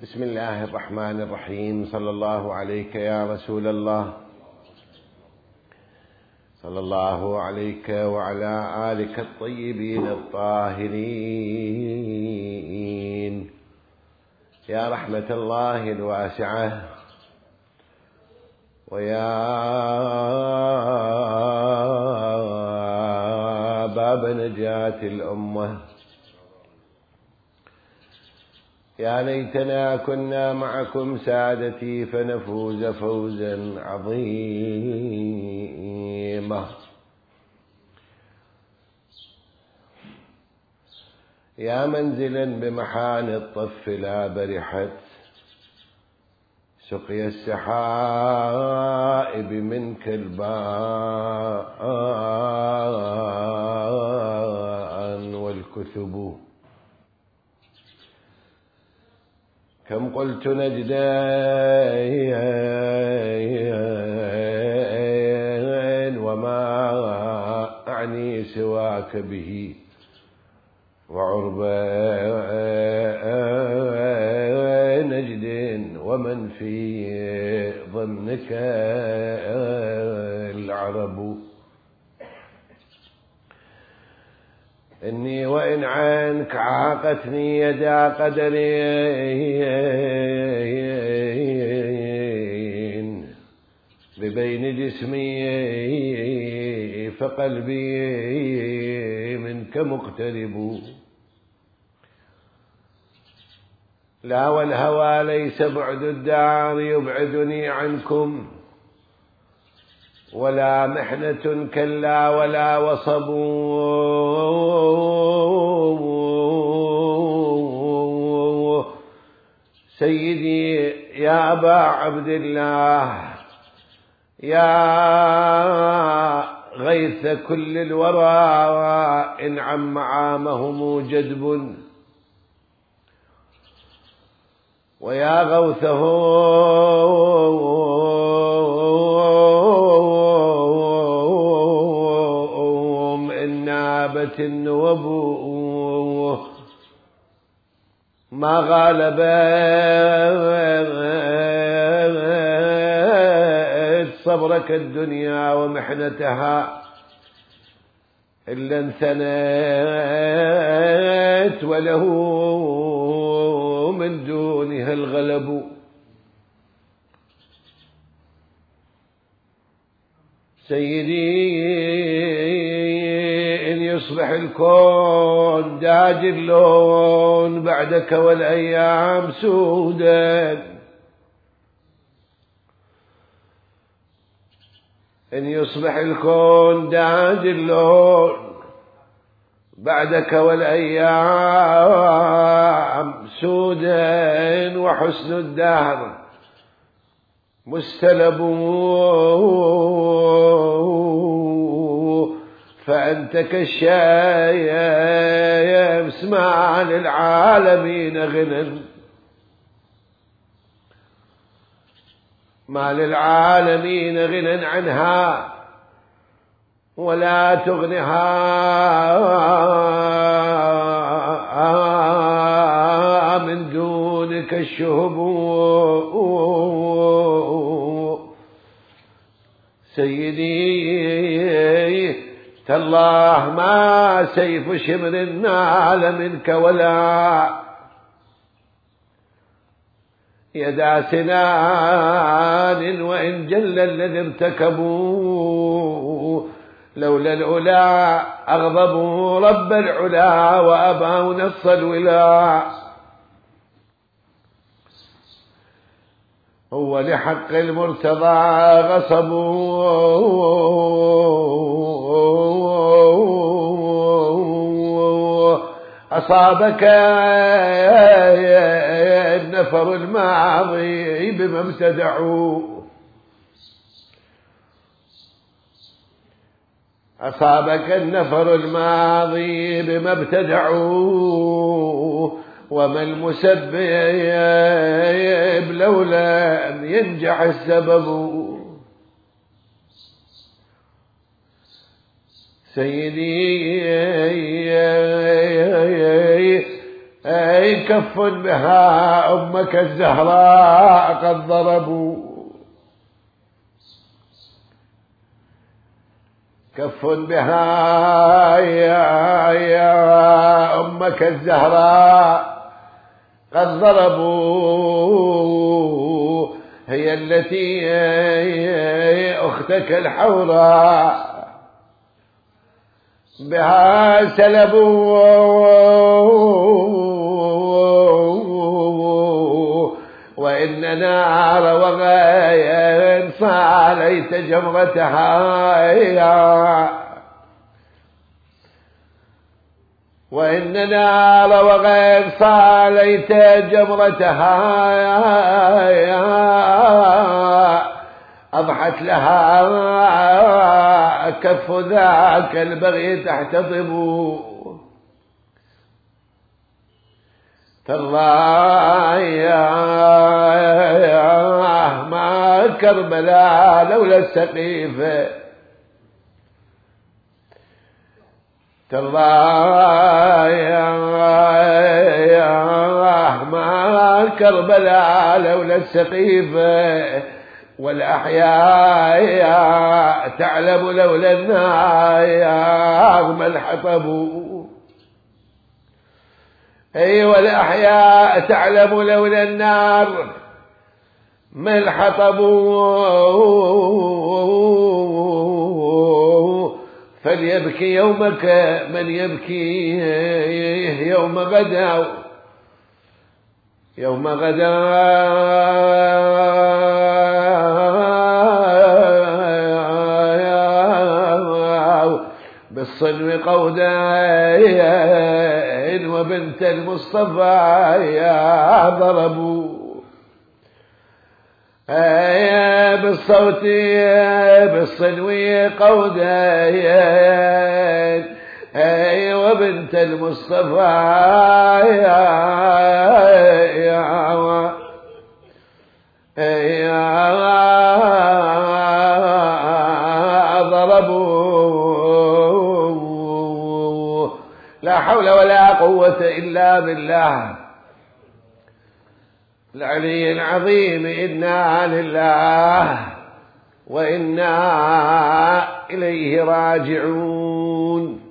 بسم الله الرحمن الرحيم. صلى الله عليك يا رسول الله، صلى الله عليك وعلى آلك الطيبين الطاهرين. يا رحمة الله الواسعة ويا باب نجاة الأمة، يا ليتنا كنا معكم سادتي فنفوز فوزا عظيما. يا منزلا بمحان الطف لا برحت سقي السحائب منك البان والكثب. كم قلت نجدين وما أعني سواك به، وعرب نجد ومن في ظنك العرب. إني وإن عنك عاقتني يدا قدرين ببين جسمي، فقلبي منك مقترب. لا والهوى ليس بعد الدار يبعدني عنكم، ولا محنة كلا ولا وصب. سيدي يا أبا عبد الله، يا غيث كل الورى إن عم عامهم جدب، ويا غوثهم إن نابت النوب. ما غالبت صبرك الدنيا ومحنتها إلا انثنت، وله من دونها الغلب. سيدي إن يصبح الكون داج اللون بعدك والأيام سودا، إن يصبح الكون داج اللون بعدك والأيام سودا، وحسن الدهر مستلب، فأنت كالشايب ما للعالمين غنى، ما للعالمين غنى عنها، ولا تغنها من دونك الشهب. سيدي تالله ما سيف شمر نال منك، ولا يدا سنان وإن جل الذي ارتكبوا، لولا العلا أغضبوا رب العلا وأبوا نص الولا. هو لحق المرتضى غصبوا، أصابك النفر الماضي بما ابتدعوا، أصابك النفر الماضي بما ابتدعوا، وما المسبب لولا أن ينجح السبب. سيدي أي كف بها أمك الزهراء قد ضربوا، كف بها يا أمك الزهراء قد ضربوا، هي التي أختك الحوراء بها سلبوا، وإن نار وغير صاليت جمرتها، وإن نار وغير صاليت جمرتها أضحت لها كف ذاك البغي تحتضب، تالله ما كربلاء لولا السقيفة، تالله ما كربلاء لولا السقيفة، والأحياء تعلم لولا النار ما الحطب، أي والأحياء تعلم لولا النار ما الحطب، فليبكي يومك من يبكي يوم غدا، يوم غدا بالصنو قودين وبنت المصطفى يا ضربوا، بالصوت بالصنو قودين وبنت المصطفى يا ضربوا، لا حول ولا قوة إلا بالله العلي العظيم. إنا لله وإنا إليه راجعون.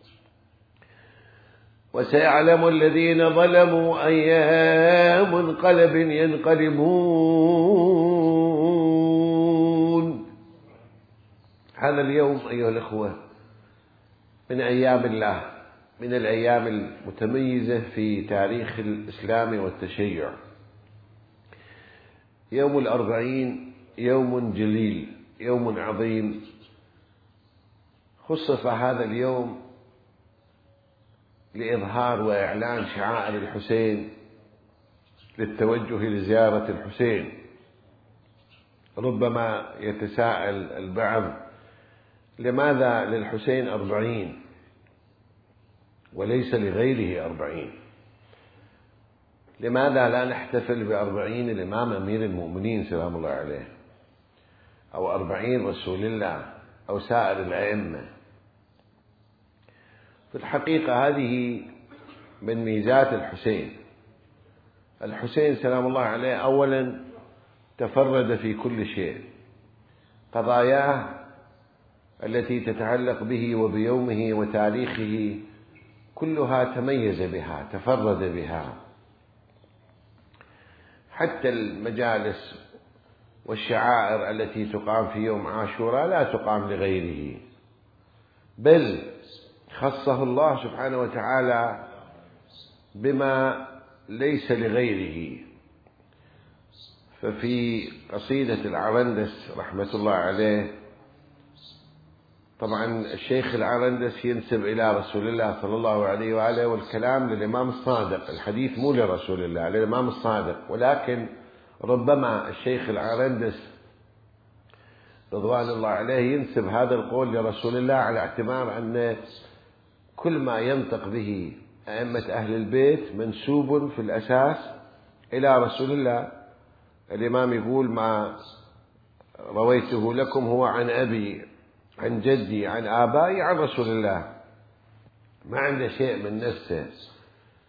وسيعلم الذين ظلموا أي منقلب ينقلبون. هذا اليوم أيها الأخوة من أيام الله، من الأيام المتميزة في تاريخ الإسلام والتشيع. يوم الأربعين يوم جليل، يوم عظيم، خصص هذا اليوم لإظهار وإعلان شعائر الحسين، للتوجه لزيارة الحسين. ربما يتساءل البعض لماذا للحسين 40 وليس لغيره 40؟ لماذا لا نحتفل ب40 الإمام أمير المؤمنين سلام الله عليه، أو 40 رسول الله، أو سائر الأئمة؟ في الحقيقة هذه من ميزات الحسين. الحسين سلام الله عليه أولا تفرد في كل شيء، قضاياه التي تتعلق به وبيومه وتاريخه كلها تميز بها، تفرد بها. حتى المجالس والشعائر التي تقام في يوم عاشوراء لا تقام لغيره، بل خصه الله سبحانه وتعالى بما ليس لغيره. ففي قصيدة العرندس رحمة الله عليه، طبعا الشيخ العرندس ينسب إلى رسول الله صلى الله عليه وآله، والكلام للإمام الصادق، الحديث مو لرسول الله، للإمام الصادق، ولكن ربما الشيخ العرندس رضوان الله عليه ينسب هذا القول لرسول الله على اعتبار أن كل ما ينطق به أئمة أهل البيت منسوب في الأساس إلى رسول الله. الإمام يقول ما رويته لكم هو عن أبي عن جدي عن آبائي عن رسول الله، ما عنده شيء من نفسه،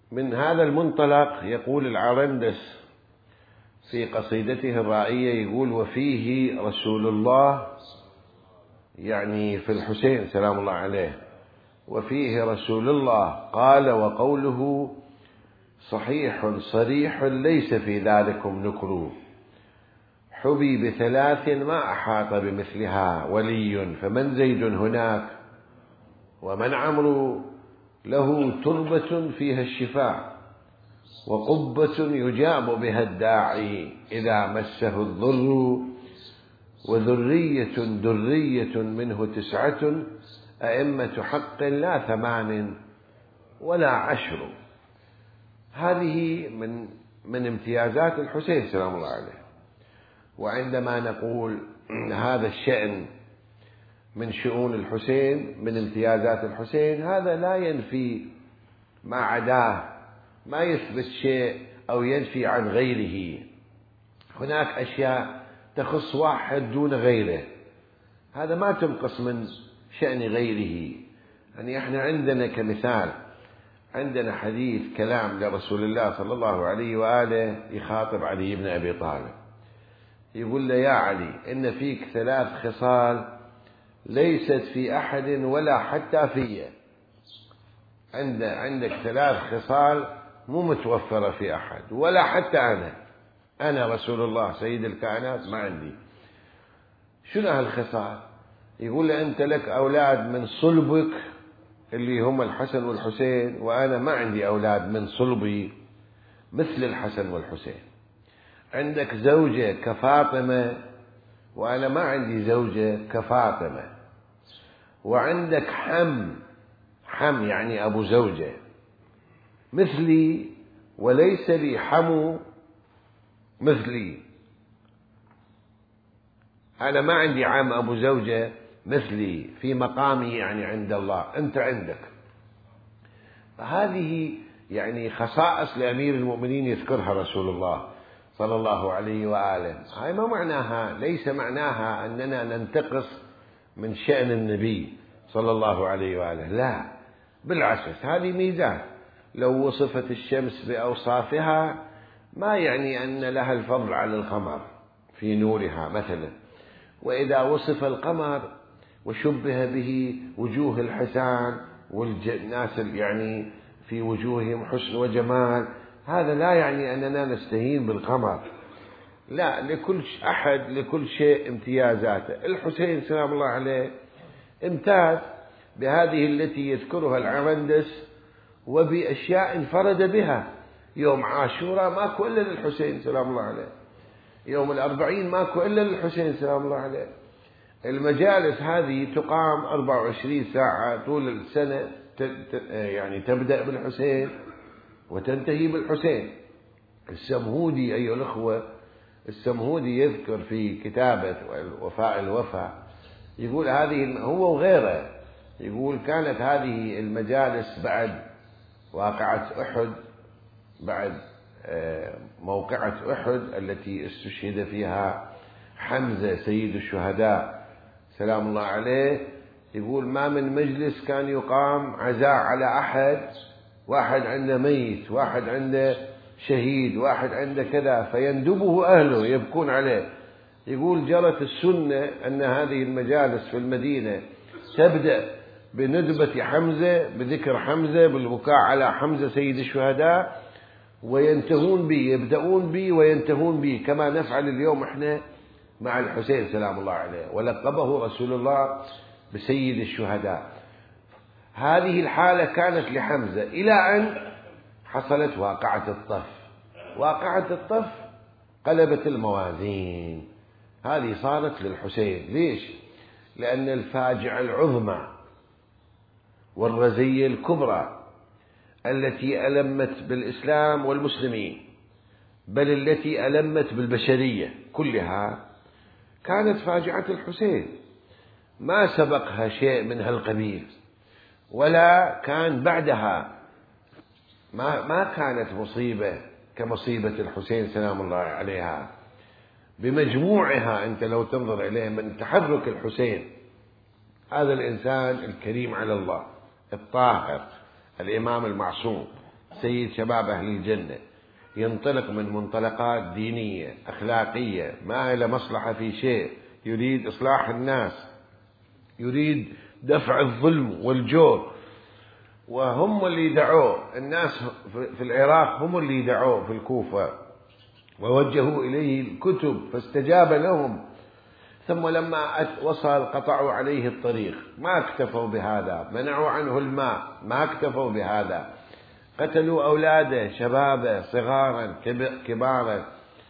من هذا المنطلق يقول العرندس في قصيدته الرائية، يقول: وفيه رسول الله، يعني في الحسين سلام الله عليه، وفيه رسول الله قال وقوله صحيح صريح ليس في ذلكم نكر، حبي بثلاث ما أحاط بمثلها ولي، فمن زيد هناك ومن عمرو، له تربة فيها الشفاء وقبة يجاب بها الداعي إذا مسه الضر، وذرية درية منه 9، أئمة حق لا 8 ولا 10. هذه من امتيازات الحسين سلام الله عليه. وعندما نقول هذا الشأن من شؤون الحسين، من امتيازات الحسين، هذا لا ينفي ما عداه، ما يثبت شيء أو ينفي عن غيره. هناك أشياء تخص واحد دون غيره، هذا ما تنقص من شأن غيره. يعني احنا عندنا كمثال، عندنا حديث كلام لرسول الله صلى الله عليه وآله يخاطب علي بن أبي طالب، يقول له: يا علي، إن فيك 3 خصال ليست في أحد ولا حتى في. عندك 3 خصال مو متوفرة في أحد ولا حتى أنا رسول الله سيد الكائنات ما عندي. شنو هالخصال؟ يقول له: أنت لك أولاد من صلبك اللي هم الحسن والحسين، وأنا ما عندي أولاد من صلبي مثل الحسن والحسين. عندك زوجة كفاطمة وأنا ما عندي زوجة كفاطمة. وعندك حم يعني أبو زوجة مثلي، وليس لي حمو مثلي. أنا ما عندي عم أبو زوجة مثلي في مقامي يعني عند الله، أنت عندك. هذه يعني خصائص لأمير المؤمنين يذكرها رسول الله صلى الله عليه وآله. هاي ما معناها، ليس معناها أننا ننتقص من شأن النبي صلى الله عليه وآله، لا، بالعكس، هذه ميزات. لو وصفت الشمس بأوصافها ما يعني أن لها الفضل على القمر في نورها مثلا. وإذا وصف القمر وشبه به وجوه الحسان والناس يعني في وجوههم حسن وجمال، هذا لا يعني أننا نستهين بالقمر، لا، لكل أحد لكل شيء امتيازاته. الحسين سلام الله عليه امتاز بهذه التي يذكرها العرندس وبأشياء انفرد بها. يوم عاشوراء ماكو إلا للحسين سلام الله عليه، يوم 40 ماكو إلا للحسين سلام الله عليه. المجالس هذه تقام 24 ساعة طول السنة، يعني تبدأ بالحسين وتنتهي بالحسين. السمهودي أيها الأخوة، السمهودي يذكر في كتابة وفاء الوفا، يقول هذه، هو وغيره، يقول كانت هذه المجالس بعد واقعة أحد، بعد موقعة أحد التي استشهد فيها حمزة سيد الشهداء سلام الله عليه. يقول ما من مجلس كان يقام عزاء على أحد، واحد عنده ميت، واحد عنده شهيد، واحد عنده كذا، فيندبه أهله يبكون عليه. يقول جرت السنة أن هذه المجالس في المدينة تبدأ بندبة حمزة، بذكر حمزة، بالبكاء على حمزة سيد الشهداء، وينتهون به، يبدأون به وينتهون به، كما نفعل اليوم احنا مع الحسين سلام الله عليه، ولقبه رسول الله بسيد الشهداء. هذه الحالة كانت لحمزة إلى أن حصلت واقعة الطف. واقعة الطف قلبت الموازين، هذه صارت للحسين. ليش؟ لأن الفاجعة العظمى والرزية الكبرى التي ألمت بالإسلام والمسلمين، بل التي ألمت بالبشرية كلها، كانت فاجعة الحسين، ما سبقها شيء من هالقبيل، ولا كان بعدها، ما كانت مصيبة كمصيبة الحسين سلام الله عليها بمجموعها. أنت لو تنظر إليه من تحرك الحسين، هذا الإنسان الكريم على الله الطاهر الإمام المعصوم سيد شباب أهل الجنة، ينطلق من منطلقات دينية أخلاقية، ما إلى مصلحة في شيء، يريد إصلاح الناس، يريد دفع الظلم والجور. وهم اللي دعوه، الناس في العراق هم اللي دعوه في الكوفة ووجهوا إليه الكتب فاستجاب لهم. ثم لما وصل قطعوا عليه الطريق، ما اكتفوا بهذا، منعوا عنه الماء، ما اكتفوا بهذا، قتلوا أولاده شبابه صغارا كبارا،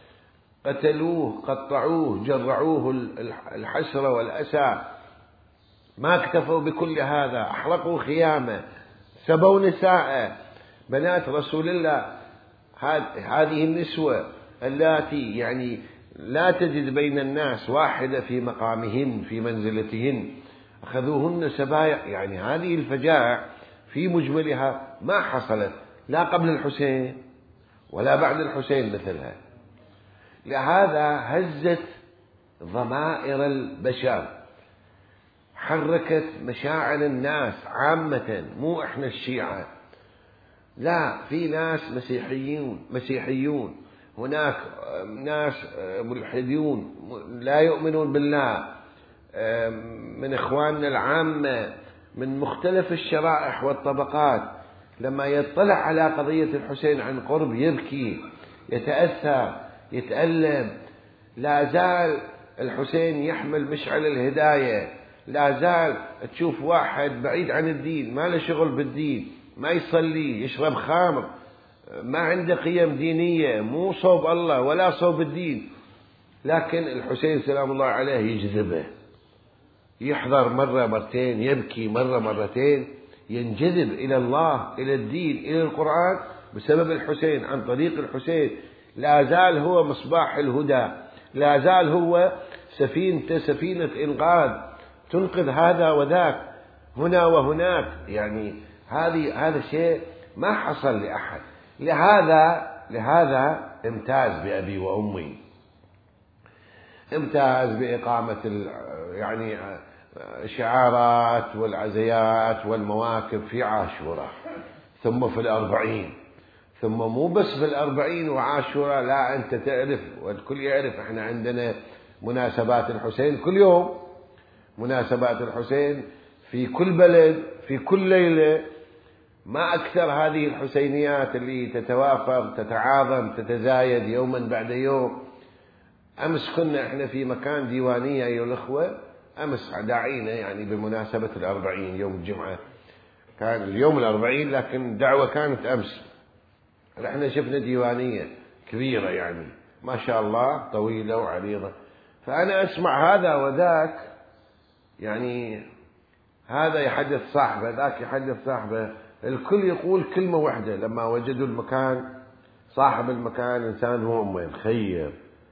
قتلوه قطعوه جرعوه الحسرة والأسى. ما اكتفوا بكل هذا، أحرقوا خيامه، سبوا نساءه بنات رسول الله، هذه النسوة اللاتي يعني لا تجد بين الناس واحدة في مقامهن في منزلتهن، أخذوهن سبايا. يعني هذه الفجائع في مجملها ما حصلت لا قبل الحسين ولا بعد الحسين مثلها. لهذا هزت ضمائر البشر، حركت مشاعر الناس عامة، مو إحنا الشيعة، لا، في ناس مسيحيون، هناك ناس ملحدون لا يؤمنون بالله، من إخواننا العامة من مختلف الشرائح والطبقات، لما يطلع على قضية الحسين عن قرب يبكي، يتأثر، يتألم. لا زال الحسين يحمل مشعل الهداية، لا زال تشوف واحد بعيد عن الدين، ما له شغل بالدين، ما يصلي، يشرب خمر، ما عنده قيم دينية، مو صوب الله ولا صوب الدين، لكن الحسين سلام الله عليه يجذبه، يحضر مرة مرتين، يبكي مرة مرتين، ينجذب إلى الله، إلى الدين، إلى القرآن بسبب الحسين، عن طريق الحسين. لا زال هو مصباح الهدى، لا زال هو سفينة إنقاذ تنقذ هذا وذاك، هنا وهناك. يعني هذا شيء ما حصل لأحد. لهذا امتاز بأبي وأمي، امتاز بإقامة يعني شعارات والعزيات والمواكب في عاشوراء، ثم في ال40، ثم مو بس في ال40 وعاشوراء، لا، أنت تعرف والكل يعرف احنا عندنا مناسبات الحسين كل يوم، مناسبات الحسين في كل بلد في كل ليلة. ما أكثر هذه الحسينيات اللي تتوافر تتعاظم تتزايد يوما بعد يوم. أمس كنا احنا في مكان ديوانية أيها الأخوة، أمس داعينا يعني بمناسبة ال40 يوم الجمعة، كان اليوم ال40 لكن دعوة كانت أمس. احنا شفنا ديوانية كبيرة يعني ما شاء الله طويلة وعريضة، فأنا أسمع هذا وذاك، يعني هذا يحدث صاحبه، ذاك يحدث صاحبه، الكل يقول كلمة واحدة لما وجدوا المكان، صاحب المكان إنسان هو مخير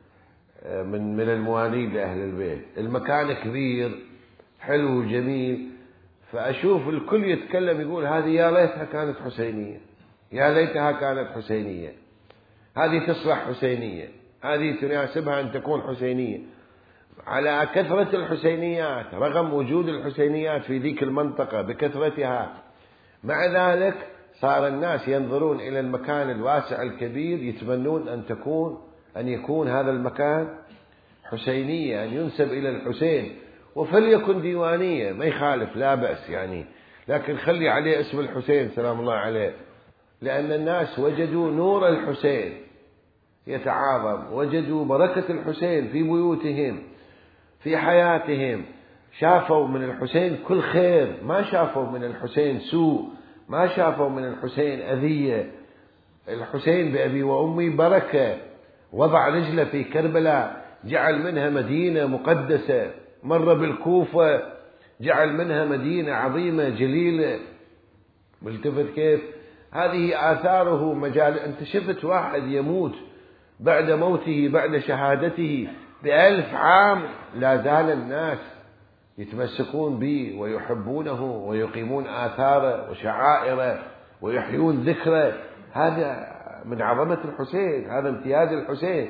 من المواليد لأهل البيت، المكان كبير حلو وجميل، فأشوف الكل يتكلم يقول هذه يا ليتها كانت حسينية، يا ليتها كانت حسينية، هذه تصلح حسينية، هذه تناسبها أن تكون حسينية. على كثرة الحسينيات، رغم وجود الحسينيات في ذيك المنطقة بكثرتها، مع ذلك صار الناس ينظرون إلى المكان الواسع الكبير، يتمنون أن يكون هذا المكان حسينية، أن ينسب إلى الحسين، وفليكن ديوانية ما يخالف لا بأس يعني، لكن خلي عليه اسم الحسين سلام الله عليه، لأن الناس وجدوا نور الحسين يتعاظم، وجدوا بركة الحسين في بيوتهم في حياتهم، شافوا من الحسين كل خير، ما شافوا من الحسين سوء، ما شافوا من الحسين أذية. الحسين بأبي وأمي بركة، وضع رجله في كربلاء جعل منها مدينة مقدسة، مر بالكوفة جعل منها مدينة عظيمة جليلة. ملتفت كيف؟ هذه آثاره مجال. أنت شفت واحد يموت بعد موته بعد شهادته ب1000 عام، لا زال الناس يتمسكون به ويحبونه ويقيمون آثاره وشعائره ويحيون ذكره. هذا من عظمة الحسين، هذا امتياز الحسين.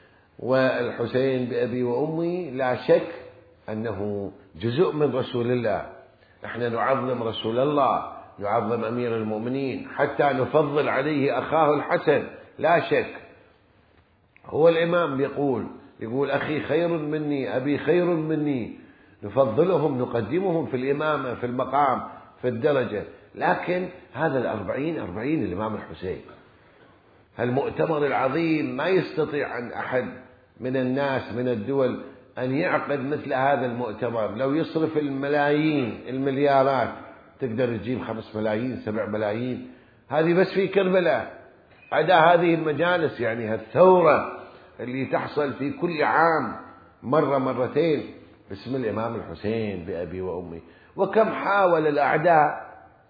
والحسين بأبي وأمي لا شك أنه جزء من رسول الله، نحن نعظم رسول الله يعظم أمير المؤمنين، حتى نفضل عليه أخاه الحسن، لا شك. هو الإمام يقول أخي خير مني، أبي خير مني، نفضلهم نقدمهم في الإمامة، في المقام، في الدرجة. لكن هذا 40 الإمام الحسين، المؤتمر العظيم، ما يستطيع أن أحد من الناس من الدول أن يعقد مثل هذا المؤتمر. لو يصرف الملايين المليارات، تقدر تجيب 5 ملايين 7 ملايين، هذه بس في كربلاء. عدا هذه المجالس، يعني هالثورة اللي تحصل في كل عام مرة مرتين باسم الإمام الحسين بأبي وأمي. وكم حاول الأعداء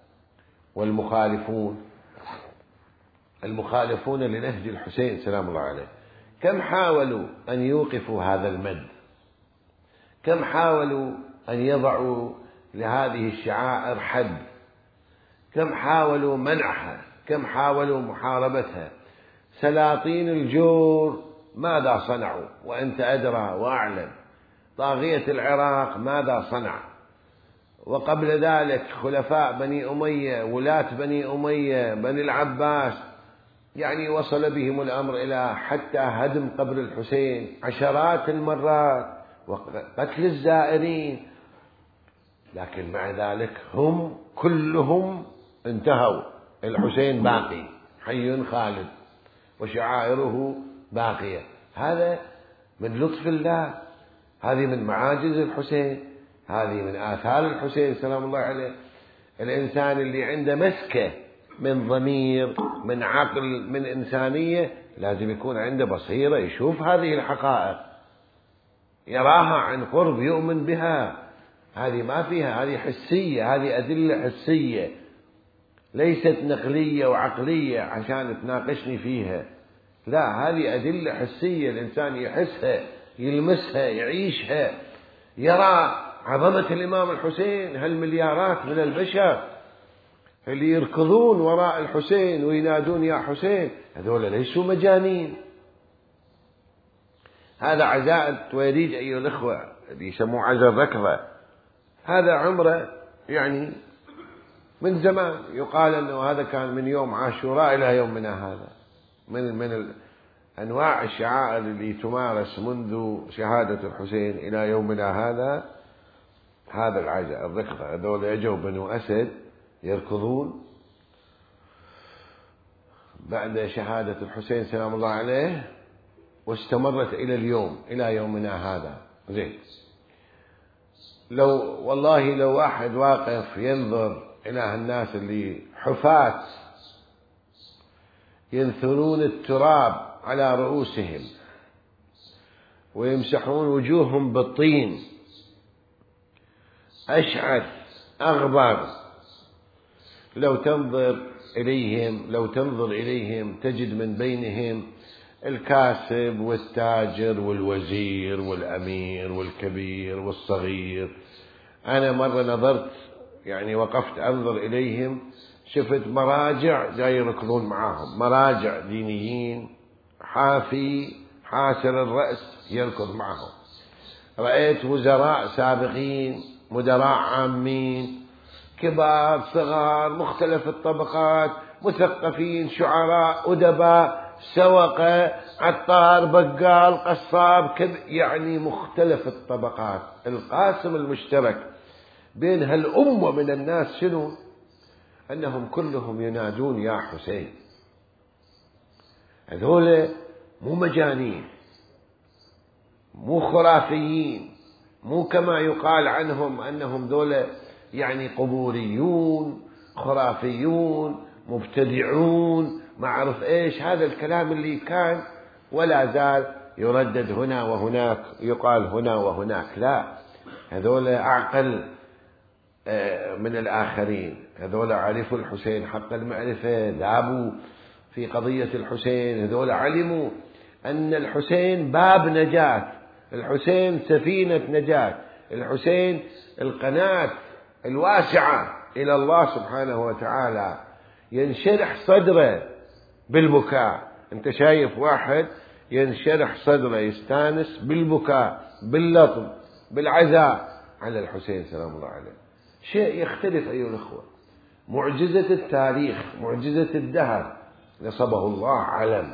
المخالفون لنهج الحسين سلام الله عليه، كم حاولوا أن يوقفوا هذا المد، كم حاولوا أن يضعوا لهذه الشعائر حد، كم حاولوا منعها، كم حاولوا محاربتها. سلاطين الجور ماذا صنعوا وأنت أدرى وأعلم؟ طاغية العراق ماذا صنع؟ وقبل ذلك خلفاء بني أمية، ولاة بني أمية، بني العباس، يعني وصل بهم الأمر إلى حتى هدم قبر الحسين عشرات المرات وقتل الزائرين. لكن مع ذلك هم كلهم انتهوا، الحسين باقي حي خالد وشعائره باقية. هذا من لطف الله، هذه من معاجز الحسين، هذه من آثار الحسين سلام الله عليه. الإنسان اللي عنده مسكة من ضمير، من عقل، من إنسانية، لازم يكون عنده بصيرة، يشوف هذه الحقائق، يراها عن قرب، يؤمن بها. هذه ما فيها، هذه حسية، هذه أدلة حسية، ليست نقلية وعقلية عشان تناقشني فيها. لا، هذه أدلة حسية، الإنسان يحسها، يلمسها، يعيشها، يرى عظمة الإمام الحسين. هالمليارات من البشر اللي يركضون وراء الحسين وينادون يا حسين، هذول ليسوا مجانين. هذا عزاء التويريج أيها الأخوة اللي يسموه عزاء الركضة، هذا عمره يعني من زمان، يقال أنه هذا كان من يوم عاشوراء إلى يومنا هذا، من أنواع الشعائر اللي تمارس منذ شهادة الحسين إلى يومنا هذا العزاء الركضة. هذول يجوا بنو أسد يركضون بعد شهادة الحسين سلام الله عليه، واستمرت إلى اليوم، إلى يومنا هذا. زين، لو واحد واقف ينظر إلى هالناس اللي حفاة ينثرون التراب على رؤوسهم ويمسحون وجوههم بالطين، أشعث أغبر، لو تنظر إليهم تجد من بينهم الكاسب والتاجر والوزير والأمير والكبير والصغير. أنا مرة نظرت، يعني وقفت أنظر إليهم، شفت مراجع جاي يركضون معاهم، مراجع دينيين، حافي حاسر الرأس يركض معهم. رأيت وزراء سابقين، مدراء عامين، كبار صغار، مختلف الطبقات، مثقفين، شعراء، أدباء، سوقة، عطار، بقال، قصاب، يعني مختلف الطبقات. القاسم المشترك بين هالأمة من الناس شنو؟ أنهم كلهم ينادون يا حسين. هذول مو مجانين، مو خرافيين، مو كما يقال عنهم أنهم ذولا يعني قبوريون، خرافيون، مبتدعون، ما أعرف إيش. هذا الكلام اللي كان ولا زال يردد هنا وهناك، يقال هنا وهناك. لا، هذول أعقل من الآخرين، هذول عرفوا الحسين حق المعرفة، ذابوا في قضية الحسين، هذول علموا أن الحسين باب نجاة، الحسين سفينة نجاة، الحسين القناة الواسعة إلى الله سبحانه وتعالى. ينشرح صدره بالبكاء. أنت شايف واحد ينشرح صدره، يستانس بالبكاء، باللطم، بالعزاء على الحسين سلام الله عليه. شيء يختلف أيها الأخوة. معجزة التاريخ، معجزة الدهر، نصبه الله علم.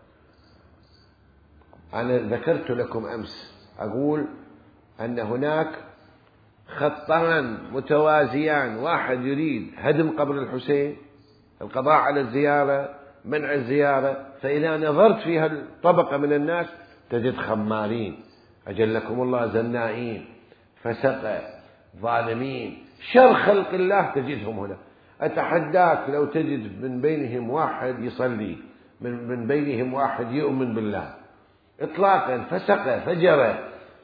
أنا ذكرت لكم أمس أقول أن هناك خطان متوازيان، واحد يريد هدم قبر الحسين، القضاء على الزيارة، منع الزيارة، فإذا نظرت في هالطبقة من الناس تجد خمارين، أجلكم الله، زنائين، فسقة، ظالمين، شر خلق الله تجدهم هنا. أتحداك لو تجد من بينهم واحد يصلي، من بينهم واحد يؤمن بالله إطلاقا، فسقة، فجرة،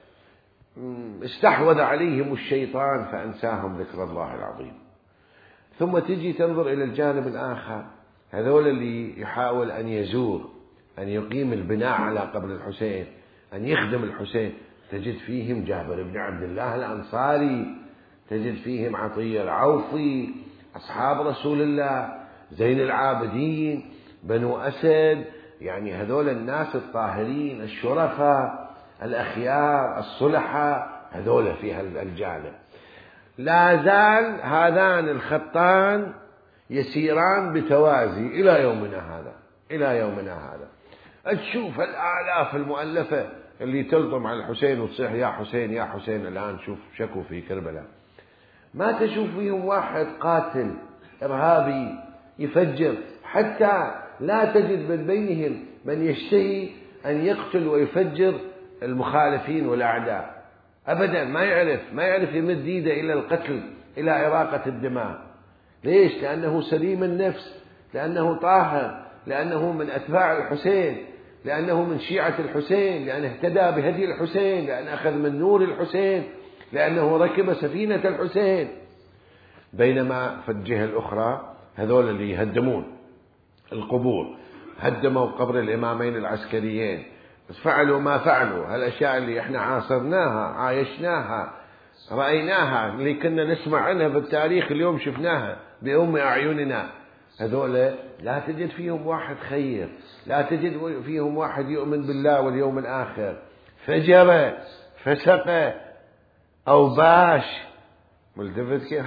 استحوذ عليهم الشيطان فأنساهم ذكر الله العظيم. ثم تجي تنظر إلى الجانب الآخر، هذول اللي يحاول أن يزور، أن يقيم البناء على قبر الحسين، أن يخدم الحسين، تجد فيهم جابر بن عبد الله الأنصاري، تجد فيهم عطية العوفي، أصحاب رسول الله، زين العابدين، بنو أسد، يعني هذول الناس الطاهرين الشرفاء الأخيار الصلحاء، هذول في الجانب. لا زال هذان الخطان يسيران بتوازي إلى يومنا هذا، إلى يومنا هذا. تشوف الآلاف المؤلفة اللي تلطم على الحسين وتصيح يا حسين يا حسين. الآن شوف شكوا في كربلاء، ما تشوف فيهم واحد قاتل إرهابي يفجر، حتى لا تجد من بينهم من يشتهي أن يقتل ويفجر المخالفين والأعداء أبدا. ما يعرف يمد يده إلى القتل، إلى إراقة الدماء. ليش؟ لأنه سليم النفس، لأنه طاهر، لأنه من أتباع الحسين، لأنه من شيعة الحسين، لأنه اهتدى بهدي الحسين، لأنه أخذ من نور الحسين، لأنه ركب سفينة الحسين. بينما في الجهة الأخرى هذول اللي يهدمون القبور، هدموا قبر الإمامين العسكريين، فعلوا ما فعلوا، هالأشياء اللي احنا عاصرناها، عايشناها، رأيناها، اللي كنا نسمع عنها بالتاريخ اليوم شفناها بأم أعيننا. هذول لا تجد فيهم واحد خير، لا تجد فيهم واحد يؤمن بالله واليوم الآخر، فجر، فسق، أوباش، ملتفت كيف.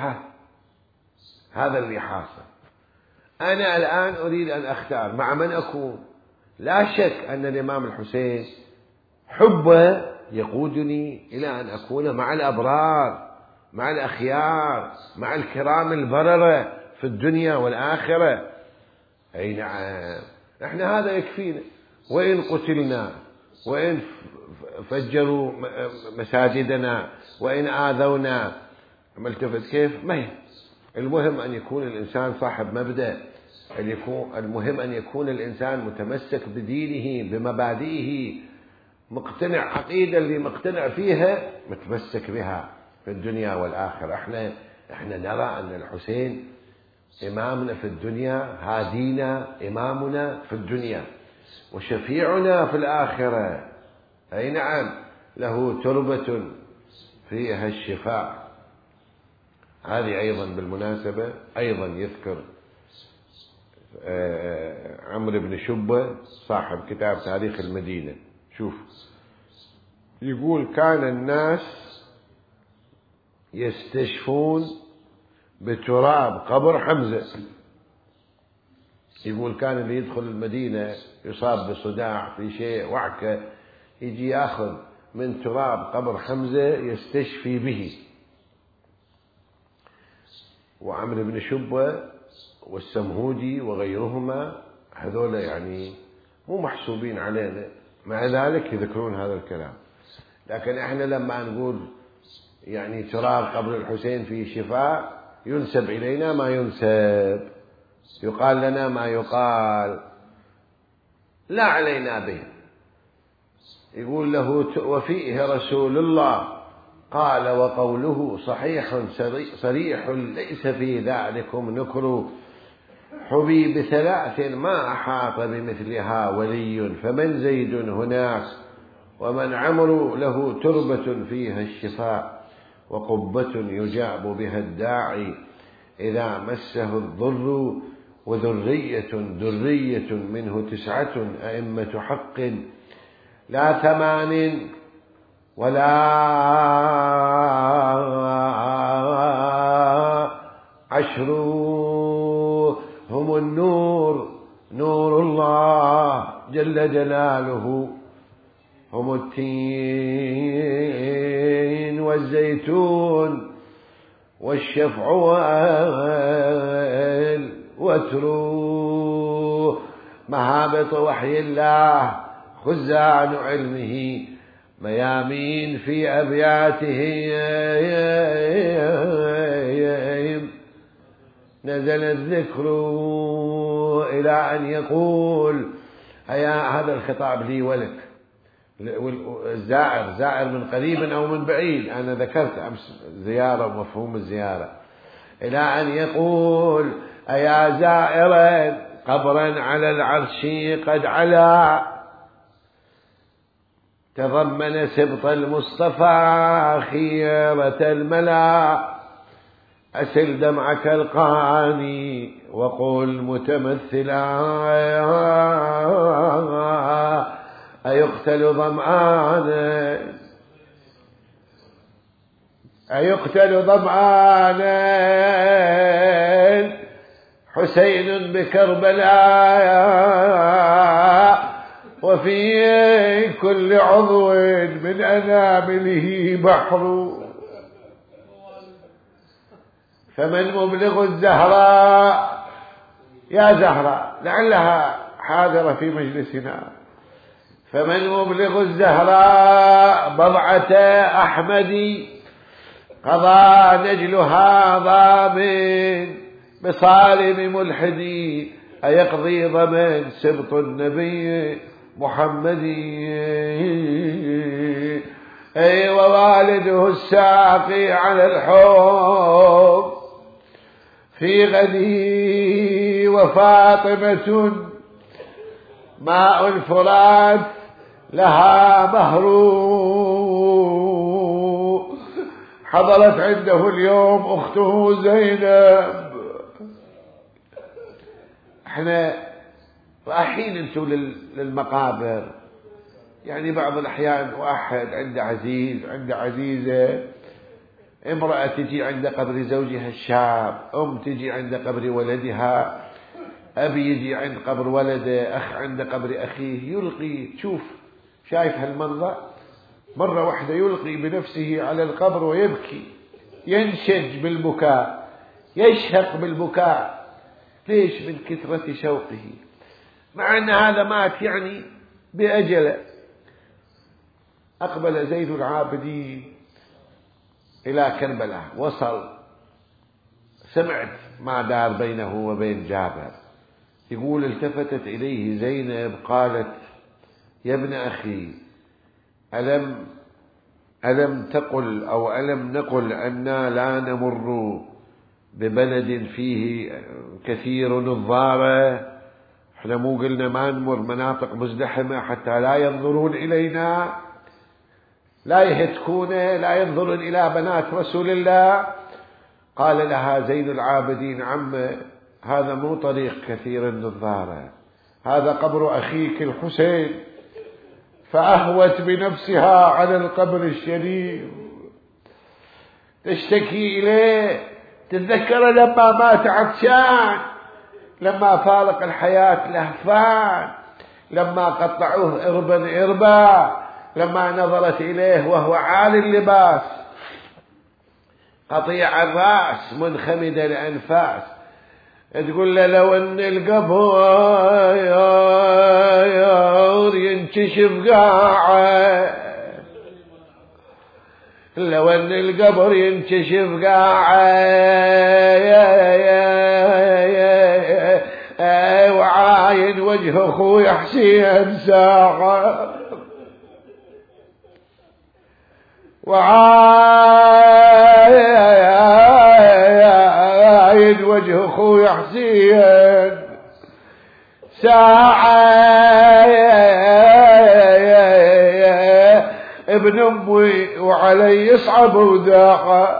هذا اللي حاصل. أنا الآن أريد أن أختار مع من أكون. لا شك أن الإمام الحسين حبه يقودني إلى أن أكون مع الأبرار، مع الأخيار، مع الكرام البررة في الدنيا والآخرة. أي نعم، إحنا هذا يكفينا. وإن قتلنا، وإن فجروا مساجدنا، وإن آذونا، ملتفت كيف، ما هي. المهم أن يكون الإنسان صاحب مبدأ، المهم أن يكون الإنسان متمسك بدينه، بمبادئه، مقتنع عقيدة اللي مقتنع فيها متمسك بها في الدنيا والآخرة. احنا نرى أن الحسين إمامنا في الدنيا، هادينا، إمامنا في الدنيا، وشفيعنا في الآخرة. أي نعم، له تربة فيها الشفاء. هذه أيضا بالمناسبة أيضا يذكر عمرو بن شبة صاحب كتاب تاريخ المدينة. شوف، يقول كان الناس يستشفون بتراب قبر حمزة. يقول كان اللي يدخل المدينة يصاب بصداع في شيء وعكة، يجي ياخذ من تراب قبر حمزة يستشفي به. وعمرو بن شبة والسمهودي وغيرهما هذول يعني مو محسوبين علينا، مع ذلك يذكرون هذا الكلام. لكن احنا لما نقول يعني تراب قبر الحسين فيه شفاء، ينسب إلينا ما ينسب، يقال لنا ما يقال، لا علينا به. يقول له وفيه رسول الله قال وقوله صحيح صريح ليس في ذلكم نكر، حبي بثلاث ما أحاط بمثلها ولي، فمن زيد هناك ومن عمرو له تربة فيها الشفاء، وقبة يجاب بها الداعي إذا مسه الضر، وذرية منه 9 أئمة حق، لا 8 ولا 10 النور نور الله جل جلاله، هم التين والزيتون والشفع والوتر، مهابط وحي الله خزان علمه، ميامين في أبياتهم، نزل الذكر إلى أن يقول هذا الخطاب لي ولك، الزائر زائر من قريب أو من بعيد، أنا ذكرت أمس زيارة ومفهوم الزيارة، إلى أن يقول أيا زائرا قبرا على العرش قد علا، تضمن سبط المصطفى خيرة الملا، أسل دمعك القاني وقل متمثلا أيقتل ظمآنا حسين بكربلاء، وفي كل عضو من أنامله بحر، فمن مبلغ الزهراء، يا زهراء لعلها حاضرة في مجلسنا، فمن مبلغ الزهراء بضعة أحمد، قضى نجلها ضامن بصارم ملحدي، أيقضي ضمن سبط النبي محمدي، أي ووالده الساقي على الحوض في غدي، وفاطمة ماء الفرات لها مهر، حضرت عنده اليوم أخته زينب. احنا رايحين انتوا للمقابر، يعني بعض الأحيان واحد عنده عزيز عنده عزيزة، امرأة تجي عند قبر زوجها الشاب، تجي عند قبر ولدها، أبي يجي عند قبر ولده، أخ عند قبر أخيه، يلقي، شايف هالمنظر، مرة واحدة يلقي بنفسه على القبر ويبكي، ينشج بالبكاء، يشهق بالبكاء، ليش؟ من كثرة شوقه، مع أن هذا مات يعني بأجله. أقبل زين العابدين إلى كربلاء، وصل، سمعت ما دار بينه وبين جابر، يقول التفتت إليه زينب قالت يا ابن أخي ألم تقل أو ألم نقل أننا لا نمر ببلد فيه كثير نظارة؟ احنا مو قلنا ما نمر مناطق مزدحمة حتى لا ينظرون إلينا، لا يهتكونا، لا ينظرون إلى بنات رسول الله؟ قال لها زين العابدين عم، هذا مو طريق كثير النظارة، هذا قبر أخيك الحسين، فأهوت بنفسها على القبر الشريف تشتكي إليه، تتذكر لما مات عطشان، لما فارق الحياة لهفان، لما قطعوه إربا إربا، لما نظرت إليه وهو عالي اللباس قطيع الرأس منخمد الأنفاس، تقول له لو أن القبر ينكشف قاعه، لو أن القبر ينكشف قاعه، وعاين وجه أخوي حسين ساعة، وعاين وجه أخوي حسين ساعة، ابن أمي وعلي يصعب وداقة،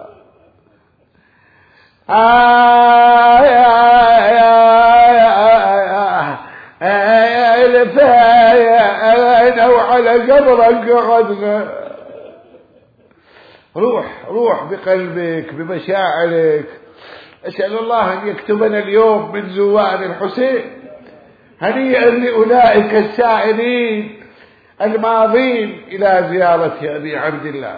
أنا وعلى قبرك قعدنا. روح بقلبك بمشاعرك أسأل الله أن يكتبنا اليوم من زوار الحسين. هنيئا لأولئك السائرين الماضين إلى زيارة أبي عبد الله.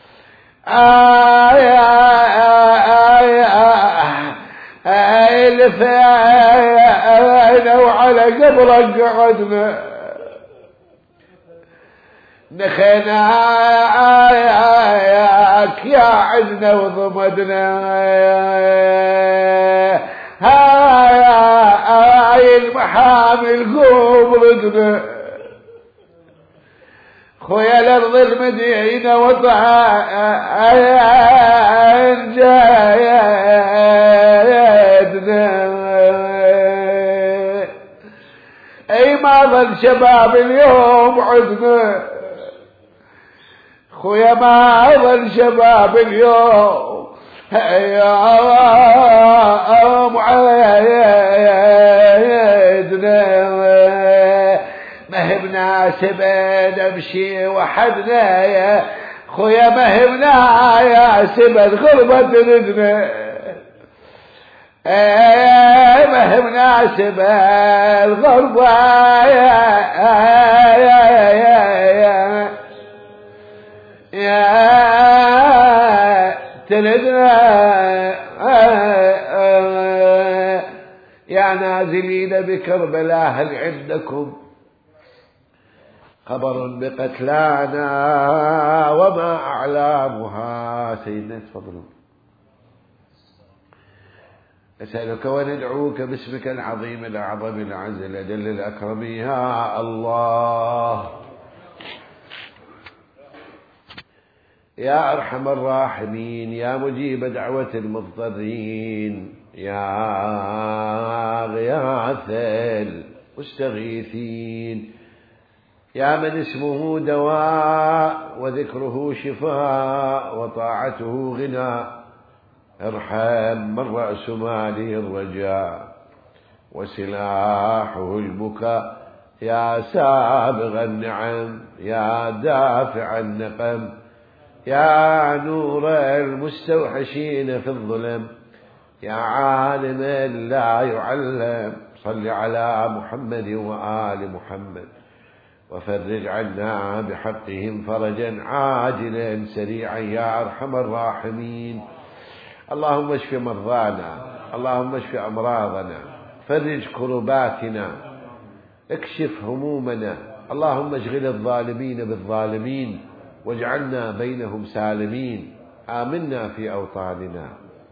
وعلى قبرك قعدنا نخيناك يا عزنا وضمدنا. هاي المحامل قوم ردنا خويا الأرض المدينة وطعان جايدنا. أي ما ظل شباب اليوم عدنا خويا ما ظل شباب اليوم عيدنا. ما هي بناسب نمشي وحدنا يا خويا ما هي بناسب غربة ردنا. ما هي بناسب الغربة يا تردنا. يا نازلين بكربلاء هل عندكم خبر بقتلانا وما أعلامها؟ سيدنا تفضلوا. أسألك وندعوك باسمك العظيم الأعظم الأعز الأجل الأكرم يا الله يا أرحم الراحمين يا مجيب دعوة المضطرين يا غياث المستغيثين يا من اسمه دواء وذكره شفاء وطاعته غنى. ارحم من رأس ماله الرجاء وسلاحه البكاء يا سابغ النعم يا دافع النقم يا نور المستوحشين في الظلم يا عالم لا يعلم. صل على محمد وآل محمد وفرج عنا بحقهم فرجا عاجلا سريعا يا أرحم الراحمين. اللهم اشف مرضانا اللهم اشف أمراضنا فرج كرباتنا اكشف همومنا. اللهم اشغل الظالمين بالظالمين واجعلنا بينهم سالمين. آمنا في أوطاننا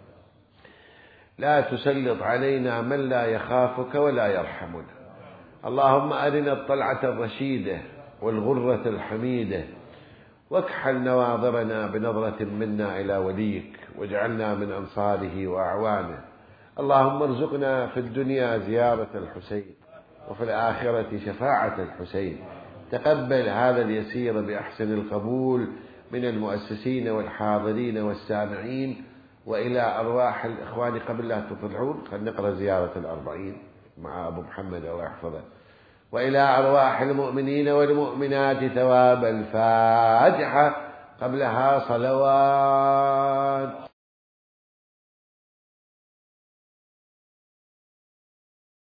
لا تسلط علينا من لا يخافك ولا يرحمنا. اللهم أرنا الطلعة الرشيدة والغرة الحميدة واكحل نواظرنا بنظرة منا إلى وليك واجعلنا من أنصاره وأعوانه. اللهم ارزقنا في الدنيا زيارة الحسين وفي الآخرة شفاعة الحسين. تقبل هذا اليسير بأحسن القبول من المؤسسين والحاضرين والسامعين. وإلى أرواح الإخوان قبل لا تطلعون خلينا نقرأ زيارة الأربعين مع أبو محمد الله يحفظه. وإلى أرواح المؤمنين والمؤمنات ثواب الفاتحة قبلها صلوات.